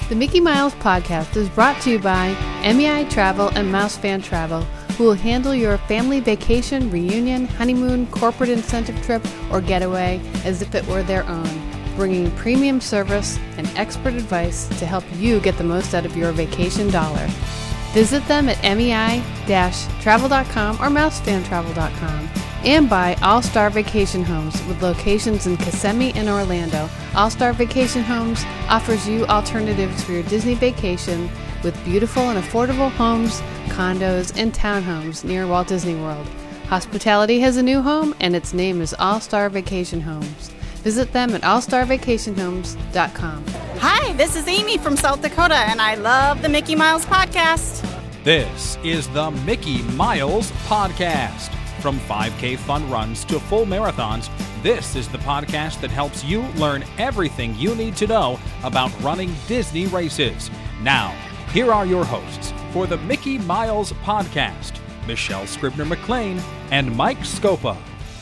The Mickey Miles podcast is brought to you by MEI Travel and Mouse Fan Travel, who will handle your family vacation, reunion, honeymoon, corporate incentive trip, or getaway as if it were their own, bringing premium service and expert advice to help you get the most out of your vacation dollar. Visit them at MEI-travel.com or mousefantravel.com. And by All Star Vacation Homes with locations in Kissimmee and Orlando. All Star Vacation Homes offers you alternatives for your Disney vacation with beautiful and affordable homes, condos, and townhomes near Walt Disney World. Hospitality has a new home, and its name is All Star Vacation Homes. Visit them at allstarvacationhomes.com. Hi, this is Amy from South Dakota, and I love the Mickey Miles podcast. This is the Mickey Miles Podcast. From 5K fun runs to full marathons, this is the podcast that helps you learn everything you need to know about running Disney races. Now, here are your hosts for the Mickey Miles Podcast, Michelle Scribner-McLean and Mike Scopa.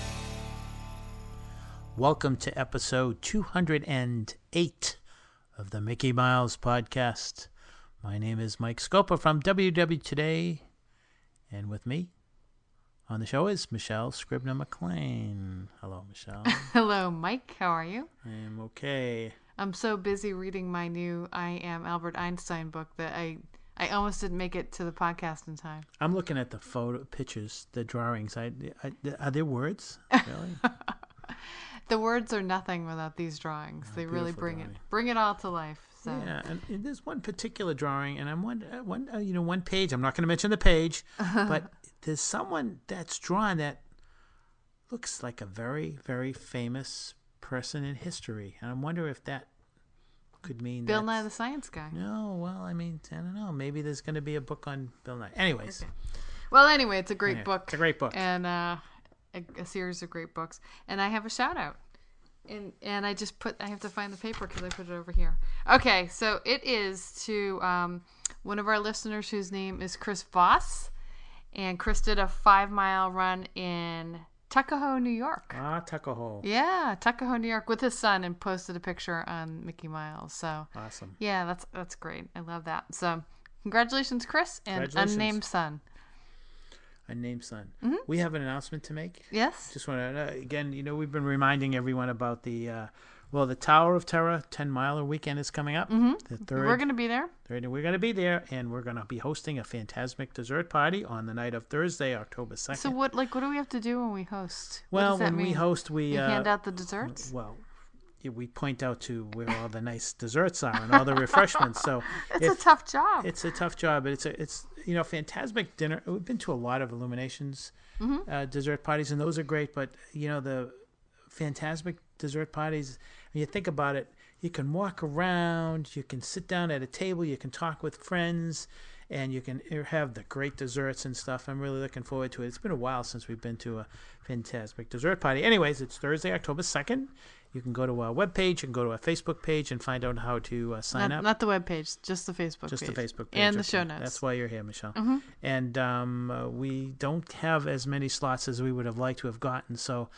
Welcome to episode 208 of the Mickey Miles Podcast. My name is Mike Scopa from WW Today, and with me on the show is Michelle Scribner-McLean. Hello, Michelle. Hello, Mike. How are you? I am okay. I'm so busy reading my new I Am Albert Einstein book that I almost didn't make it to the podcast in time. I'm looking at the pictures, the drawings. Are there words? Really? The words are nothing without these drawings. They really bring it all to life. So. Yeah, and there's one particular drawing, and I'm one page. I'm not going to mention the page, but there's someone that's drawn that looks like a very, very famous person in history, and I wonder if that could mean Bill Nye the Science Guy. No, well, I mean, I don't know. Maybe there's going to be a book on Bill Nye. Anyways. Okay. Well, anyway, it's a great book. It's a great book. And a series of great books. And I have a shout out. And I have to find the paper because I put it over here. Okay, so it is to one of our listeners whose name is Chris Voss. And Chris did a 5-mile run in Tuckahoe, New York. Tuckahoe. Yeah, Tuckahoe, New York with his son, and posted a picture on Mickey Miles. So awesome. Yeah, that's great. I love that. So congratulations, Chris, and unnamed son. Unnamed son. Mm-hmm. We have an announcement to make. Yes. Just want to again, we've been reminding everyone about the Tower of Terror 10-miler weekend is coming up. Mm-hmm. The third. We're going to be there. We're going to be there, and we're going to be hosting a Fantasmic dessert party on the night of Thursday, October 2nd. So what do we have to do when we host? Well, when we host, we hand out the desserts. Well, we point out to where all the nice desserts are and all the refreshments. So it's a tough job. It's a tough job, but it's Fantasmic dinner. We've been to a lot of Illuminations dessert parties, and those are great. But the Fantasmic dessert parties, when you think about it, you can walk around, you can sit down at a table, you can talk with friends, and you can have the great desserts and stuff. I'm really looking forward to it. It's been a while since we've been to a Fantasmic dessert party. Anyways, it's Thursday, October 2nd. You can go to our webpage, you can go to our Facebook page and find out how to sign up. Not the webpage, just the Facebook page. Just the Facebook page. And the show notes. That's why you're here, Michelle. Mm-hmm. And we don't have as many slots as we would have liked to have gotten, so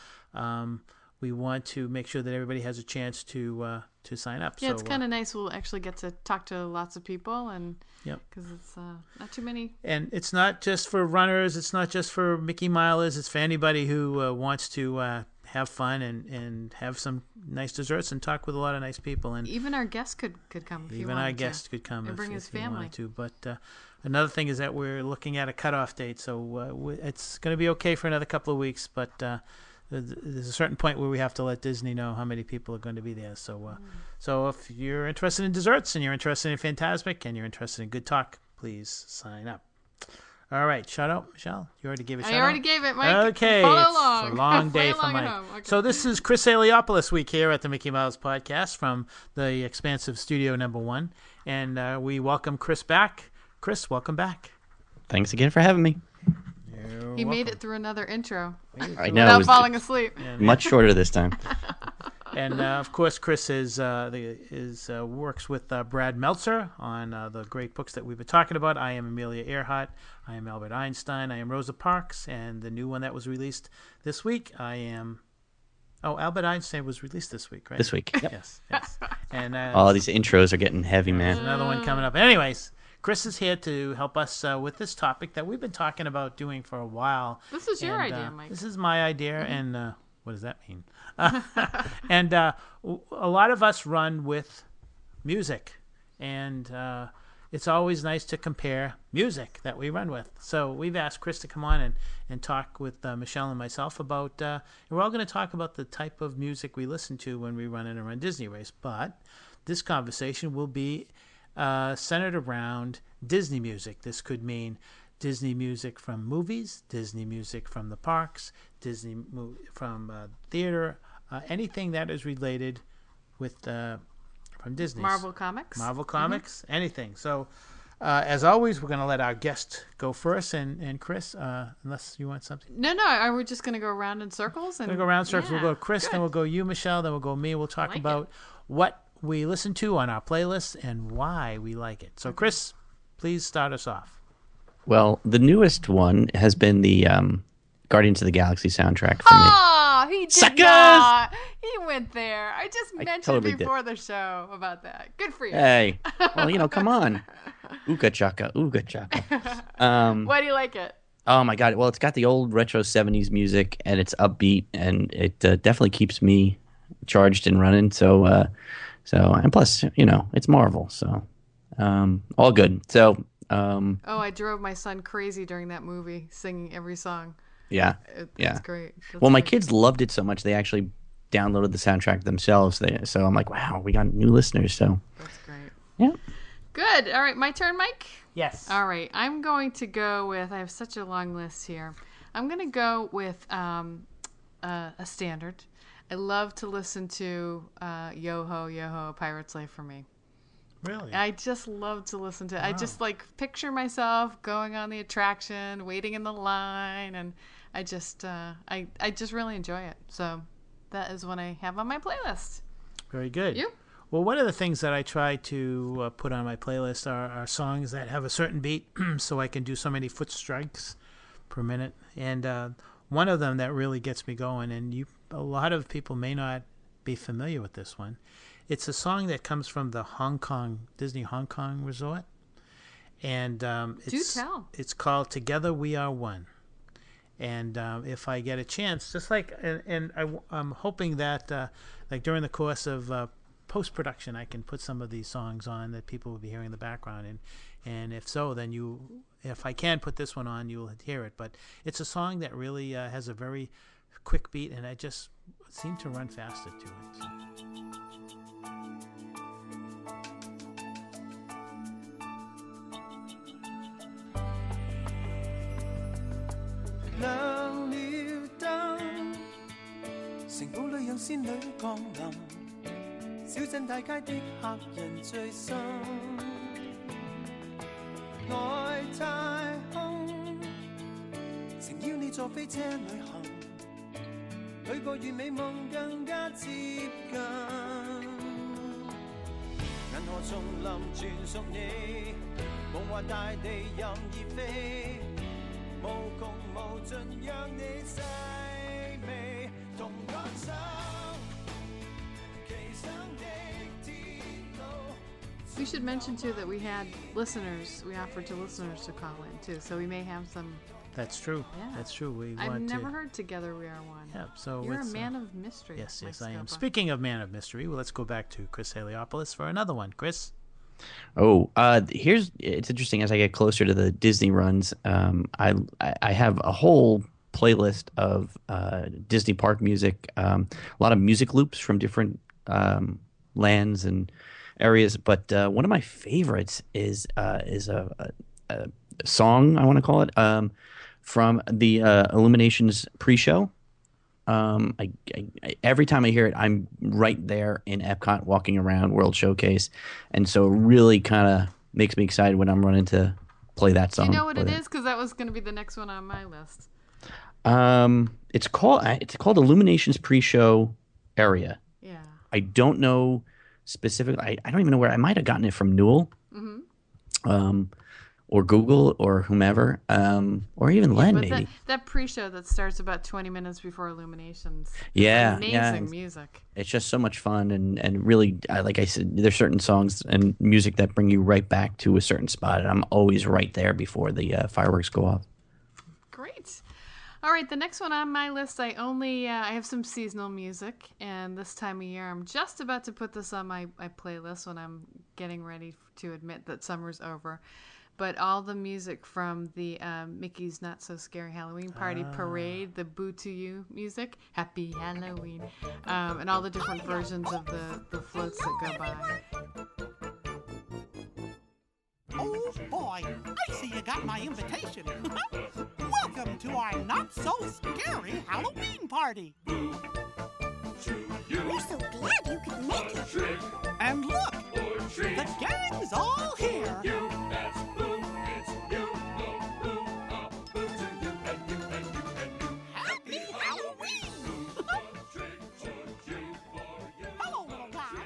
we want to make sure that everybody has a chance to sign up. Yeah, so, it's kind of nice. We'll actually get to talk to lots of people, and because it's not too many. And it's not just for runners. It's not just for Mickey Milers. It's for anybody who wants to have fun and have some nice desserts and talk with a lot of nice people. And even our guests could come if even our guests could come and bring his family to. But another thing is that we're looking at a cutoff date, so it's going to be okay for another couple of weeks, but. There's a certain point where we have to let Disney know how many people are going to be there. So if you're interested in desserts and you're interested in Fantasmic and you're interested in good talk, please sign up. All right, shout out, Michelle. You already gave a shout out? I already gave it, Mike. Okay, it's a long day for Mike. Okay. So this is Chris Eliopoulos week here at the Mickey Mouse Podcast from the expansive studio number 1. And we welcome Chris back. Chris, welcome back. Thanks again for having me. He made it through another intro I know, without falling asleep. Much shorter this time. And of course, Chris works with Brad Meltzer on the great books that we've been talking about. I Am Amelia Earhart, I Am Albert Einstein, I Am Rosa Parks, and the new one that was released this week, I Am Oh, Albert Einstein was released this week, right? This week. Yep. Yes. And All these intros are getting heavy, there's man. another one coming up. Anyways, Chris is here to help us with this topic that we've been talking about doing for a while. This is your idea, Mike. This is my idea, and what does that mean? And a lot of us run with music, and it's always nice to compare music that we run with. So we've asked Chris to come on and talk with Michelle and myself about, and we're all going to talk about the type of music we listen to when we run in and run Disney Race. But this conversation will be centered around Disney music. This could mean Disney music from movies, Disney music from the parks, Disney from theater, anything that is related with from Disney. Marvel Comics. Anything. So, as always, we're going to let our guest go first. And Chris, unless you want something. No, we're just going to go around in circles. We're going to go around in circles. We'll go Chris, then we'll go you, Michelle, then we'll go me. We'll talk about what we listen to on our playlist and why we like it. So, Chris, please start us off. Well, the newest one has been the Guardians of the Galaxy soundtrack for me. Oh, he did Suckers! not. He went there. I just mentioned totally before the show about that. Good for you. Hey, well, come on. Ooga chaka, ooga chaka. Why do you like it? Oh my God! Well, it's got the old retro '70s music, and it's upbeat, and it definitely keeps me charged and running. So and plus, it's Marvel, so all good. So. I drove my son crazy during that movie, singing every song. Yeah, It's great. Well, my kids loved it so much they actually downloaded the soundtrack themselves. So I'm like, wow, we got new listeners. So that's great. Yeah. Good. All right, my turn, Mike? Yes. All right, I'm going to go with, I have such a long list here. I'm going to go with a standard. I love to listen to Yo-Ho, Yo-Ho, Pirate's Life for Me. Really? I just love to listen to it. Wow. I just picture myself going on the attraction, waiting in the line, and I just really enjoy it. So that is what I have on my playlist. Very good. You? Well, one of the things that I try to put on my playlist are songs that have a certain beat, so I can do so many foot strikes per minute. And one of them that really gets me going, and a lot of people may not be familiar with this one. It's a song that comes from the Disney Hong Kong resort. And it's called Together We Are One. And if I get a chance, just I'm hoping that during the course of post-production, I can put some of these songs on that people will be hearing in the background. And if so, then if I can put this one on, you'll hear it. But it's a song that really has a very quick beat, and I just seem to run faster to it. So. 亮了燈，城堡裏有仙女降臨，小鎮大街的客人最深，外太空，誠邀你坐飛車旅行，許個完美夢更加接近，銀河叢林全屬你，夢幻大地任意飛。無窮無盡，讓你細味同感受奇想的天路。 We should mention too that we had listeners. We offered to listeners to call in too, so we may have some. That's true. Yeah. That's true. I've never heard Together We Are One. Yeah. So You're a man of mystery. Yes, Mike I am. Scopa. Speaking of man of mystery, well, let's go back to Chris Heliopoulos for another one. Chris. Oh, it's interesting. As I get closer to the Disney runs, I have a whole playlist of Disney park music, a lot of music loops from different lands and areas. But one of my favorites is a song, I want to call it, from the Illuminations pre-show. Every time I hear it, I'm right there in Epcot walking around World Showcase. And so it really kind of makes me excited when I'm running to play that song. Do you know what it is? Because that was going to be the next one on my list. It's called Illuminations Pre-Show Area. Yeah. I don't know specifically. I don't even know where. I might have gotten it from Newell. Mm-hmm. or Google or whomever, or even Len But maybe. that pre-show that starts about 20 minutes before Illuminations. Yeah, Amazing music. It's just so much fun, and really, like I said, there's certain songs and music that bring you right back to a certain spot, and I'm always right there before the fireworks go off. Great. All right, the next one on my list, I have some seasonal music, and this time of year, I'm just about to put this on my playlist when I'm getting ready to admit that summer's over. But all the music from the Mickey's Not So Scary Halloween Party Parade, the Boo to You music, Happy Halloween, and all the different versions of the floats that go by. Oh boy, I see you got my invitation. Welcome to our Not So Scary Halloween Party. We're so glad you could make it. And look, the gang's all here. Happy Halloween! Hello, little guy.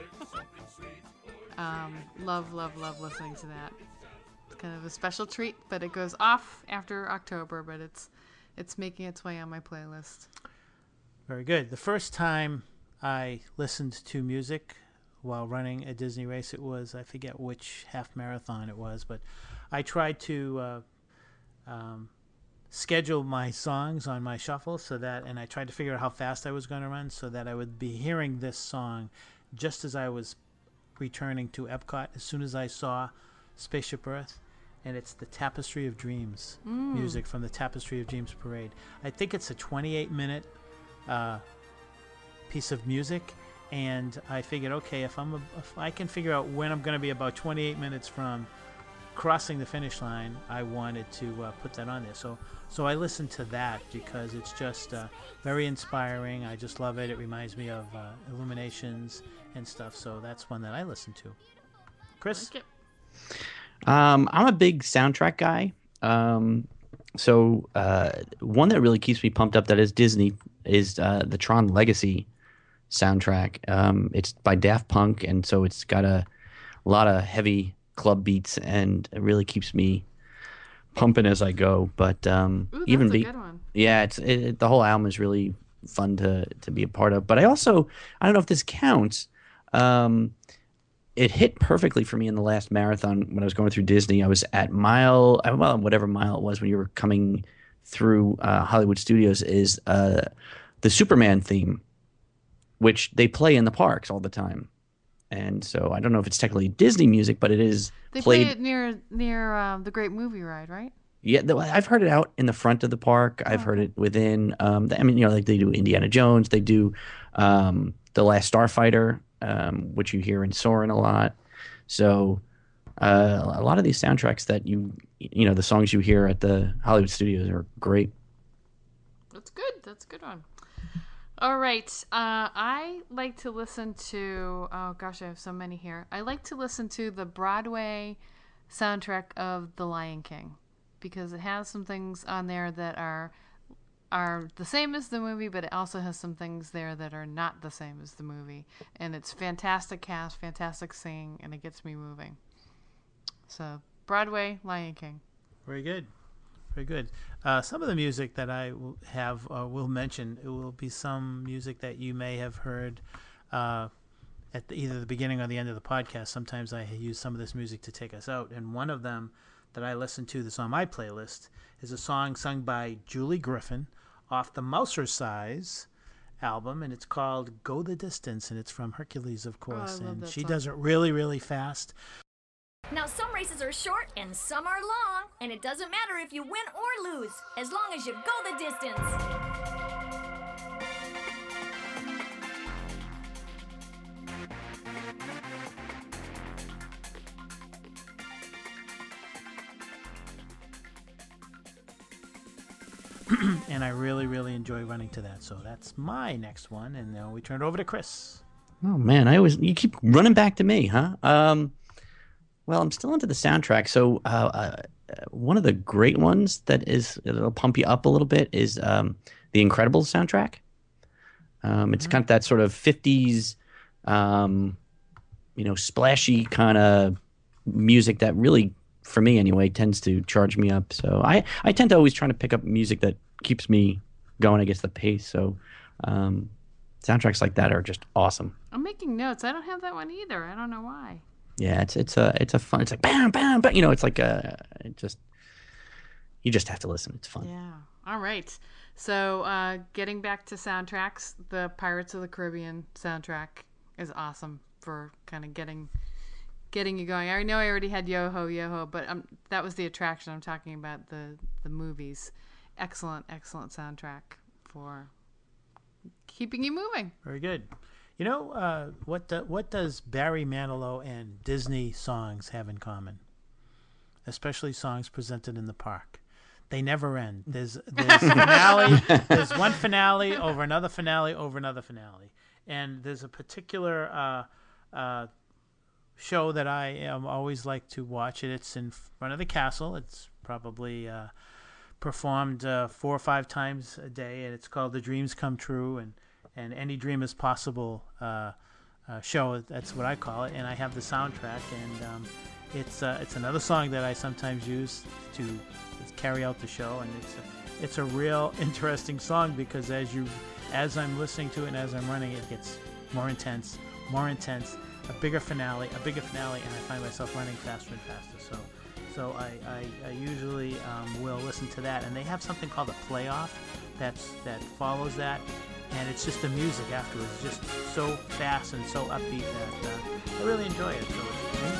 Love listening to that. It's kind of a special treat, but it goes off after October, but it's making its way on my playlist. Very good. The first time I listened to music while running a Disney race, it was, I forget which half marathon it was, but I tried to schedule my songs on my shuffle and I tried to figure out how fast I was going to run so that I would be hearing this song just as I was returning to Epcot as soon as I saw Spaceship Earth. And it's the Tapestry of Dreams music from the Tapestry of Dreams parade. I think it's a 28-minute piece of music, and I figured, okay, if I can figure out when I'm going to be about 28 minutes from crossing the finish line, I wanted to put that on there. So I listened to that because it's just very inspiring. I just love it. It reminds me of Illuminations and stuff. So that's one that I listen to. Chris? Like it. I'm a big soundtrack guy. So one that really keeps me pumped up that is Disney is the Tron Legacy soundtrack. It's by Daft Punk, and so it's got a lot of heavy club beats, and it really keeps me pumping as I go. But Ooh, even that's a good one. yeah, the whole album is really fun to be a part of. But I don't know if this counts. It hit perfectly for me in the last marathon when I was going through Disney. I was at whatever mile it was when you were coming through Hollywood Studios, is the Superman theme, which they play in the parks all the time. And so I don't know if it's technically Disney music, but it is They played. play it near the Great Movie Ride, right? Yeah, I've heard it out in the front of the park. I've heard it within. Like they do Indiana Jones. They do The Last Starfighter, which you hear in Soarin' a lot. So a lot of these soundtracks that the songs you hear at the Hollywood Studios are great. That's good. That's a good one. All right. I like to listen to, oh gosh, I have so many here. I like to listen to the Broadway soundtrack of The Lion King because it has some things on there that are the same as the movie, but it also has some things there that are not the same as the movie. And it's fantastic cast, fantastic singing, and it gets me moving. So, Broadway, Lion King. Very good. Very good. Some of the music that I will mention, it will be some music that you may have heard at either the beginning or the end of the podcast. Sometimes I use some of this music to take us out. And one of them that I listen to that's on my playlist is a song sung by Julie Griffin off the Mousercise album, and it's called Go the Distance, and it's from Hercules, of course. I love And that she song. does it really, really fast. Now, some races are short and some are long, and it doesn't matter if you win or lose, as long as you go the distance. And I really, really enjoy running to that. So that's my next one, and now we turn it over to Chris. Oh man, you keep running back to me, huh? Well, I'm still into the soundtrack. So one of the great ones that'll pump you up a little bit is the Incredibles soundtrack. It's kind of that sort of 50s, splashy kind of music that really for me anyway, tends to charge me up. So I tend to always try to pick up music that keeps me going against the pace. So soundtracks like that are just awesome. I'm making notes. I don't have that one either. I don't know why. Yeah, it's a fun. It's like bam, bam, bam. It's like you just have to listen. It's fun. Yeah. All right. So getting back to soundtracks, the Pirates of the Caribbean soundtrack is awesome for kind of getting you going. I know I already had Yo Ho, Yo Ho, but that was the attraction. I'm talking about the movies. Excellent soundtrack for keeping you moving. Very good. You know, what does Barry Manilow and Disney songs have in common? Especially songs presented in the park. They never end. There's finale. There's one finale over another finale over another finale, and there's a particular show that I always like to watch. It's in front of the castle. It's probably performed 4 or 5 times a day, and it's called The Dreams Come True, and Any Dream Is Possible show. That's what I call it, and I have the soundtrack, and it's another song that I sometimes use to carry out the show, and it's a real interesting song because as I'm listening to it and as I'm running, it gets more intense, a bigger finale, and I find myself running faster and faster. So I usually will listen to that, and they have something called a playoff that follows that, and it's just the music afterwards, it's just so fast and so upbeat that I really enjoy it. So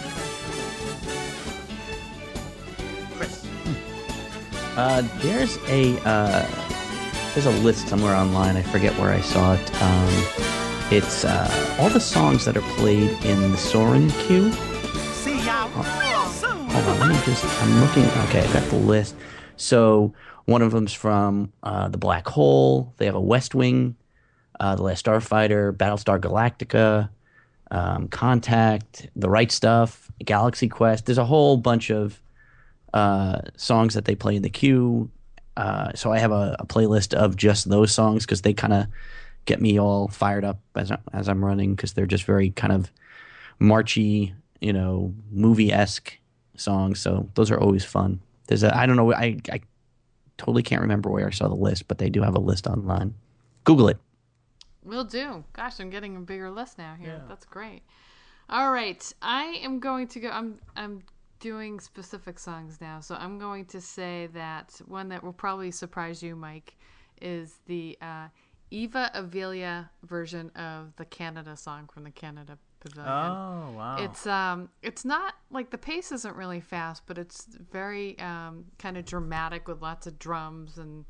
Chris. There's a list somewhere online. I forget where I saw it. It's all the songs that are played in the Soarin' queue. See ya real soon. Hold on, I'm looking. Okay, I got the list. So one of them's from The Black Hole. They have a West Wing, The Last Starfighter, Battlestar Galactica, Contact, The Right Stuff, Galaxy Quest. There's a whole bunch of songs that they play in the queue. So I have a playlist of just those songs because they kind of get me all fired up as I'm running because they're just very kind of marchy, movie-esque songs. So those are always fun. I don't know, I totally can't remember where I saw the list, but they do have a list online. Google it. Will do. Gosh, I'm getting a bigger list now here. Yeah. That's great. All right. I am going to go. I'm doing specific songs now. So I'm going to say that one that will probably surprise you, Mike, is the Eva Avilia version of the Canada song from the Canada Pavilion. Oh, wow. It's not like the pace isn't really fast, but it's very kind of dramatic with lots of drums and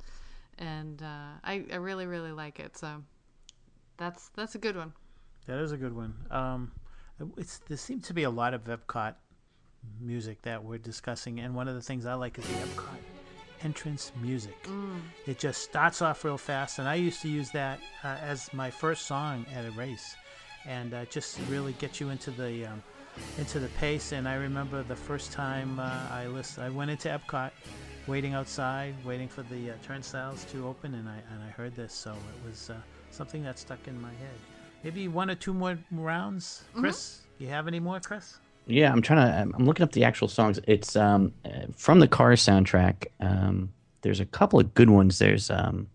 I really, really like it. So that's a good one. That is a good one. There seems to be a lot of Epcot music that we're discussing, and one of the things I like is the Epcot entrance music. It just starts off real fast, and I used to use that as my first song at a race, and just really get you into the pace. And I remember the first time I went into Epcot, waiting outside, waiting for the turnstiles to open, and I heard this, so it was something that stuck in my head. Maybe 1 or 2 more rounds, Chris. You have any more, Chris? Yeah, I'm looking up the actual songs. It's from the Cars soundtrack. There's a couple of good ones. There's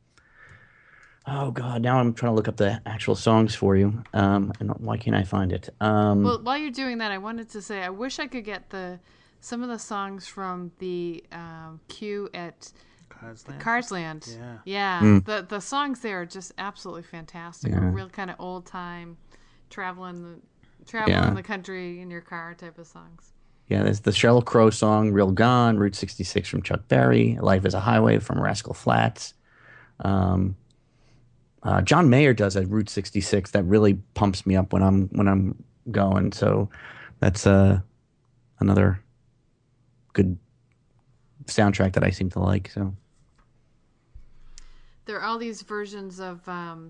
oh god, now I'm trying to look up the actual songs for you. And why can't I find it? Well, while you're doing that, I wanted to say I wish I could get some of the songs from the queue at Carsland. Yeah. The songs there are just absolutely fantastic. Yeah. Real kind of old time traveling the country in your car type of songs. Yeah, there's the Sheryl Crow song, Real Gone, Route 66 from Chuck Berry, Life is a Highway from Rascal Flatts. John Mayer does a Route 66 that really pumps me up when I'm going. So that's another good soundtrack that I seem to like. So there are all these versions of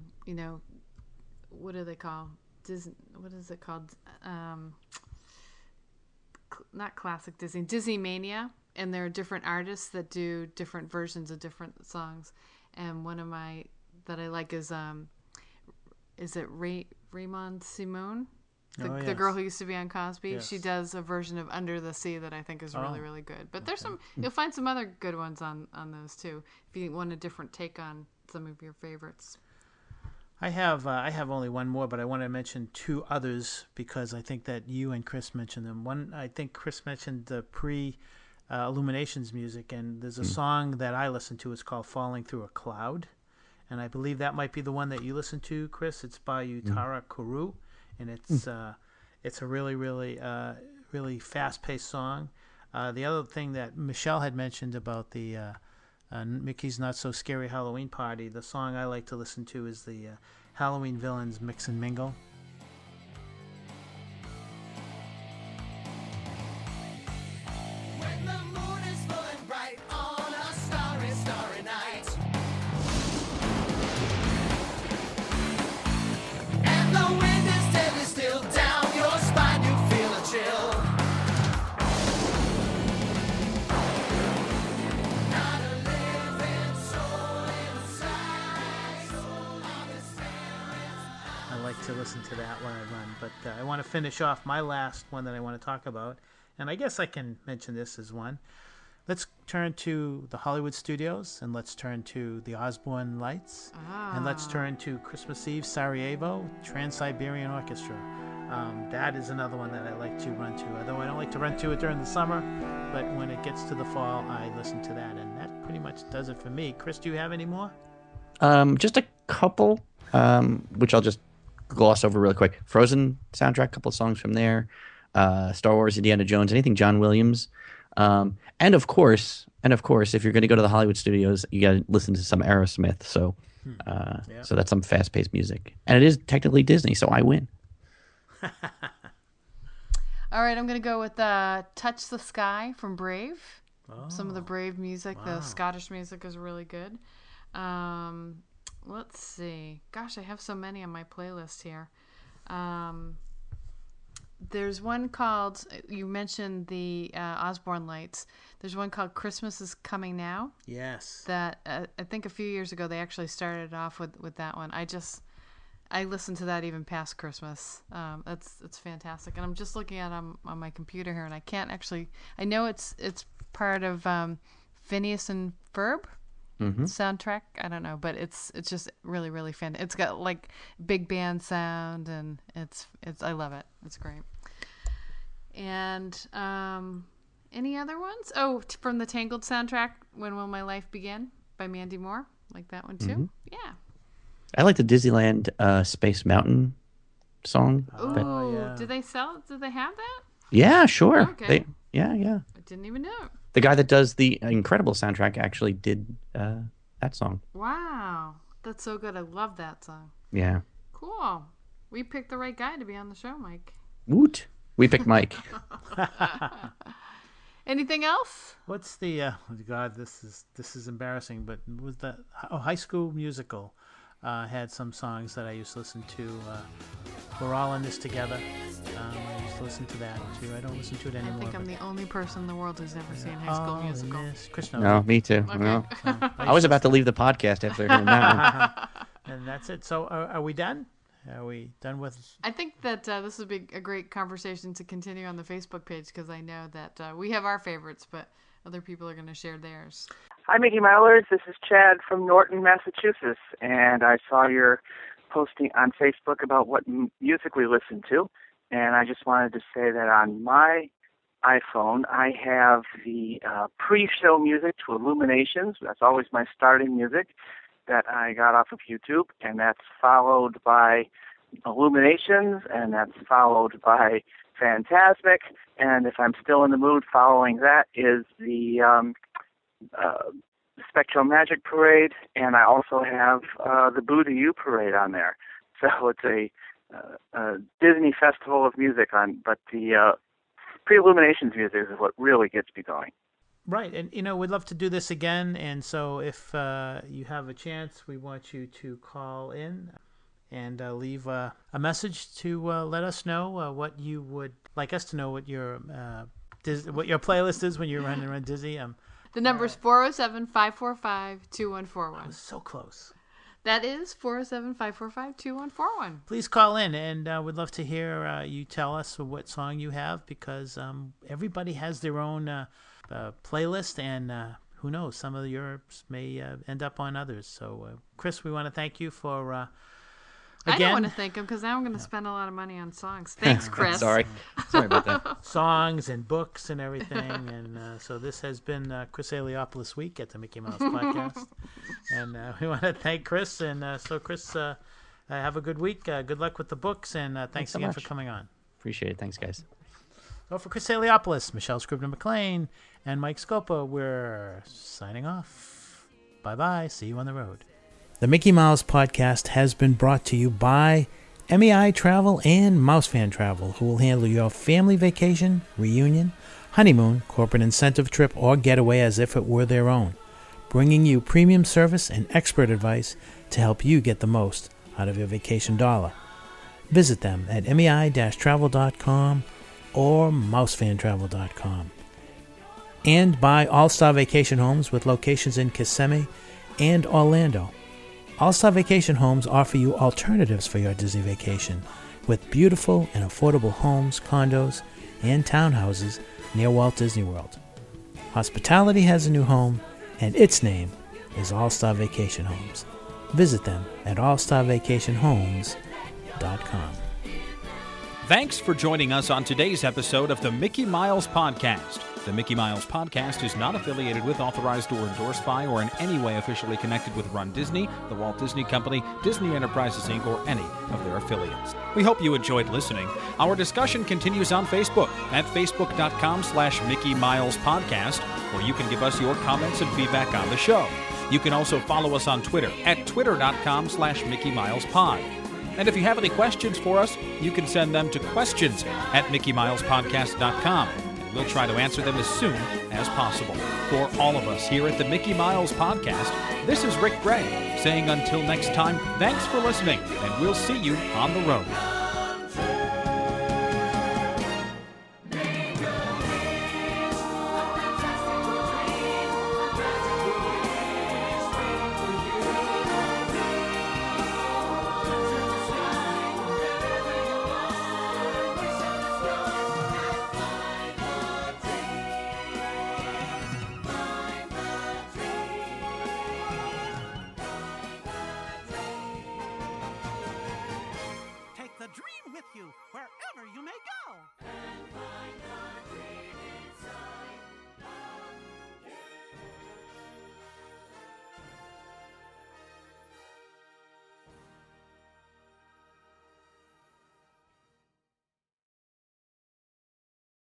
what do they call Disney? What is it called? Not classic Disney, Disney Mania, and there are different artists that do different versions of different songs. And one of my that I like is it Raymond Simone? The girl who used to be on Cosby. Yes. She does a version of Under the Sea that I think is really, really good. But there's you'll find some other good ones on those too, if you want a different take on some of your favorites. I have only one more, but I want to mention two others because I think that you and Chris mentioned them. One, I think Chris mentioned the Illuminations music, and there's a song that I listen to. It's called Falling Through a Cloud, and I believe that might be the one that you listen to, Chris. It's by Utara Kuru, and it's a really, really, really fast-paced song. The other thing that Michelle had mentioned about the Mickey's Not So Scary Halloween Party, the song I like to listen to is the Halloween Villains Mix and Mingle. When the moon is full and bright on a starry, starry night, and the wind is deadly still, down your spine you feel a chill. Not a living soul inside. I like to listen to that when I run, but I want to finish off my last one that I want to talk about, and I guess I can mention this as one. Let's turn to the Hollywood Studios, and let's turn to the Osborne Lights, and let's turn to Christmas Eve Sarajevo Trans-Siberian Orchestra. That is another one that I like to run to, although I don't like to run to it during the summer, but when it gets to the fall, I listen to that, and that pretty much does it for me. Chris, do you have any more? Just a couple, which I'll just gloss over real quick. Frozen soundtrack, couple of songs from there. Star Wars, Indiana Jones, anything John Williams. And of course, if you're going to go to the Hollywood Studios, you got to listen to some Aerosmith. So, so that's some fast-paced music, and it is technically Disney, so I win. All right, I'm going to go with Touch the Sky from Brave. Some of the Brave music, the Scottish music is really good. Let's see. Gosh, I have so many on my playlist here. There's one called, you mentioned the Osborne Lights. There's one called Christmas is Coming Now. Yes. That I think a few years ago they actually started off with that one. I listen to that even past Christmas. It's fantastic. And I'm just looking at it on my computer here, and I can't actually. I know it's part of Phineas and Ferb soundtrack. I don't know, but it's just really, really fantastic. It's got like big band sound, and it's I love it. It's great. And any other ones? Oh, from the Tangled soundtrack, When Will My Life Begin by Mandy Moore. Like that one too. Yeah. I like the Disneyland Space Mountain song. Oh, yeah. Do they sell it? Do they have that? Yeah, sure. Okay. Yeah. I didn't even know. The guy that does the Incredible soundtrack actually did that song. Wow. That's so good. I love that song. Yeah. Cool. We picked the right guy to be on the show, Mike. Woot. We picked Mike. Anything else? What's the God? This is embarrassing. But was the High School Musical had some songs that I used to listen to. We're All in This Together. I used to listen to that too. I don't listen to it anymore. I think I'm the only person in the world who's ever seen High School Musical. Chris knows. No, me too. Okay. No. I was about to leave the podcast after hearing that one. And that's it. So are we done? Are we done with? I think that this would be a great conversation to continue on the Facebook page, because I know that we have our favorites, but other people are going to share theirs. Hi, Mickey Milers. This is Chad from Norton, Massachusetts, and I saw your posting on Facebook about what music we listen to, and I just wanted to say that on my iPhone, I have the pre-show music to Illuminations. That's always my starting music that I got off of YouTube, and that's followed by Illuminations, and that's followed by Fantasmic, and if I'm still in the mood, following that is the Spectral Magic Parade, and I also have the Boo to You Parade on there. So it's a Disney festival of music but the pre-Illuminations music is what really gets me going. Right, and we'd love to do this again, and so if you have a chance, we want you to call in and leave a message to let us know what you would like us to know, what your playlist is when you're running around Disney. The number is 407-545-2141. I was so close. That is 407-545-2141. Please call in, and we'd love to hear you tell us what song you have, because everybody has their own playlist, and who knows, some of yours may end up on others. So, Chris, we want to thank you for, again. I don't want to thank him because now I'm going to spend a lot of money on songs. Thanks, Chris. Sorry about that. Songs and books and everything. And so this has been Chris Eliopoulos Week at the Mickey Mouse Podcast. And we want to thank Chris. And so, Chris, have a good week. Good luck with the books. And thanks so again much. for coming on. Appreciate it. Thanks, guys. Well, for Chris Eliopoulos, Michelle Scribner-McLean, and Mike Scopa, we're signing off. Bye-bye. See you on the road. The Mickey Mouse Podcast has been brought to you by MEI Travel and MouseFan Travel, who will handle your family vacation, reunion, honeymoon, corporate incentive trip, or getaway as if it were their own, bringing you premium service and expert advice to help you get the most out of your vacation dollar. Visit them at mei-travel.com or mousefantravel.com. And by All Star Vacation Homes with locations in Kissimmee and Orlando. All Star Vacation Homes offer you alternatives for your Disney vacation with beautiful and affordable homes, condos, and townhouses near Walt Disney World. Hospitality has a new home, and its name is All Star Vacation Homes. Visit them at allstarvacationhomes.com. Thanks for joining us on today's episode of the Mickey Miles Podcast. The Mickey Miles Podcast is not affiliated with, authorized, or endorsed by, or in any way officially connected with Run Disney, the Walt Disney Company, Disney Enterprises, Inc., or any of their affiliates. We hope you enjoyed listening. Our discussion continues on Facebook at facebook.com/Mickey Miles Podcast, where you can give us your comments and feedback on the show. You can also follow us on Twitter at twitter.com/Mickey Miles Pod. And if you have any questions for us, you can send them to questions@MickeyMilesPodcast.com. We'll try to answer them as soon as possible. For all of us here at the Mickey Miles Podcast, this is Rick Gray saying until next time, thanks for listening, and we'll see you on the road.